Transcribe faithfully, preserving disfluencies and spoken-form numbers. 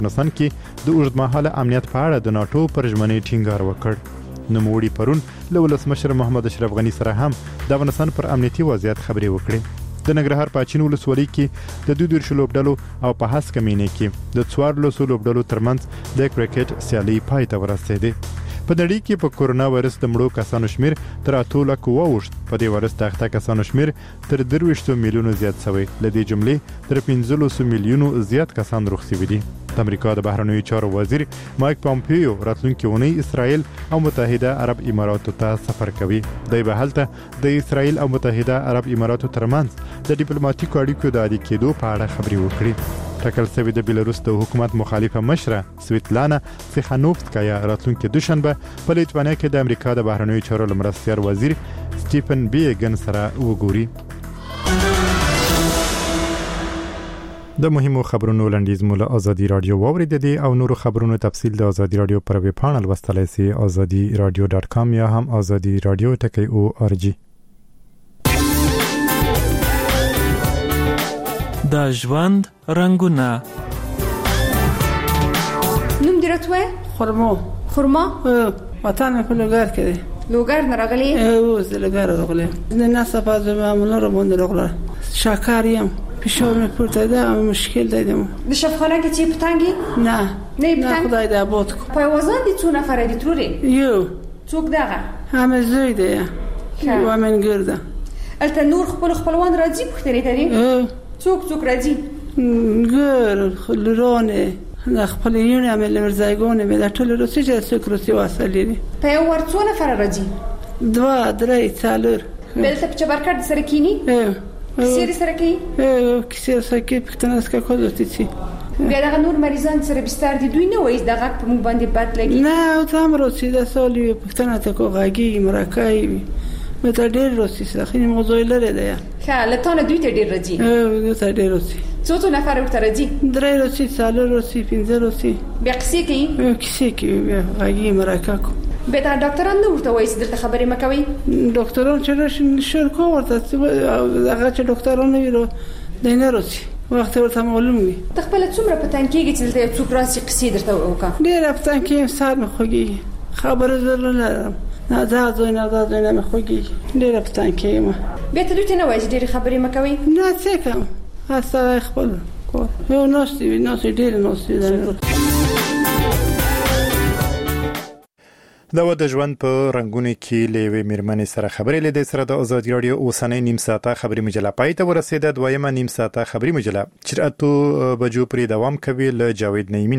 افغانستان کې د اوږدمهاله امنیت په اړه د ناتو پر ژمنې ټینګار وکړ. نوموړي پرون له ولسمشر محمد اشرف غني سره هم د افغانستان پر امنیتي وضعیت خبرې وکړې. د ننګرهار په اچین ولسوالۍ کې د دوه دیرشو لوبډلو او په هسکه مینې کې د څوارلسو لوبډلو ترمنځ د کرکټ سیالي پای ته ورسېده. په نړۍ کې په کورونا وایرس د مړو کسانو شمیر تر اتو لکو واوښت. په دې وایرس د اخته کسانو شمیر تر درویشتو میلیونو زیات شوی. له دې جملې تر پنځلسو میلیونو زیات کسان روغ شوي دي. د امریکا د بهرنیو چارو وزیر مایک پامپیو راتلونکي اونۍ اسرائیل او متحده عرب اماراتو ته سفر کوي. دی به هلته د اسرائیل او متحده عرب اماراتو ترمنځ د ډیپلوماټیکو اړیکو د عادي کېدو په اړه خبرې وکړي. ټاکل شوی د بیلاروس د حکومت مخالفه مشره سویتلانا سیخانوفسکایا راتلونکي دوشنبه په لیتوانیا کې د امریکا د بهرنیو چارو لمرستیار وزیر سټیفن بیګن سره وګوري. د مهمو خبرونو لنډیز مو له ازادي رادیو واوریدئ او نورو خبرونو تفصیل د ازادي رادیو پر ویب پاڼه لوستلای شئ ازادي رادیو ډاټ کام یا هم ازادي رادیو ټکی او ار جی. د ژوند رنگونه. نوم دې راتوي؟ خرما. خرما؟ وطن په لوګر کې دی. لوګر نه راغلی؟ او زه لوګر راغلی. د ناسه په ځمانه را باندې راغله. شکریم. فشار مې پورته ده او مشکل دیدم. د شفاخانه کې چې پتنګي؟ نه. نه پتنګ. نه خدای دې آباد کو. په وزن دي څو نفر دي تروري؟ یو. څوک دغه؟ همه زوی دی. و من ګرده. الته نور خپل خپلوان راځي پختري دري؟ څوک څوک راځي؟ ګر خلرونه نه خپل یونه عمل ورزایګونه مې د ټول روسي چې څوک روسي واسلې دي. په یو ور څو نفر راځي؟ دوا درې څلور. بلته په چبرکټ سره کینی؟ کسیر سره کی؟ کسیر سره کی پښتنه سکه کوزوتی چی. بیا دغه نور مریضان سره بستر دي دوی نه وایي دغه په موږ باندې بد لګي. نه او تام روسي د سولې پښتنه ته کوغاګي مرکای مې ته ډېر روسي سره خې موضوع لري ده. ښه لته دوی ته ډېر راځي. او دوی ته ډېر روسي. څو څو نفر ورته راځي؟ درې روسي څلور روسي پنځه روسي. بیا کسې کوي؟ کسې کوي غاګي مرکا کو. به دا ډاکټران نو ورته وایي دلته خبرې مکوي؟ ډاکټران چې راشي شور کو ورته هغه چې ډاکټران ویلو دینه روسي وخت ورته معلوم وي. ته خپل څومره پتن کېږي چې دلته څوک راسي قصې درته وکړه؟ ډېر پتن کې سر مې خوږي خبره زره نه نه دا ځای نه دا ځای نه مې خوږي ډېر پتن کې ما. بیا ته دوی ته نه وایي ډېر خبرې مکوي؟ نه څه کوم هسته خپل کو یو نوستي نوستي ډېر نوستي ده. دا و د ژوند په رنگونو کې لوي میرمنې سره خبرې لیدې سره د ازادي رادیو اوسنۍ نیم ساعته خبري مجله پای ته ورسېده. دویمه نیم ساعته خبري مجله چې اتو بجو پرې دوام کوي له جاوید نعیمي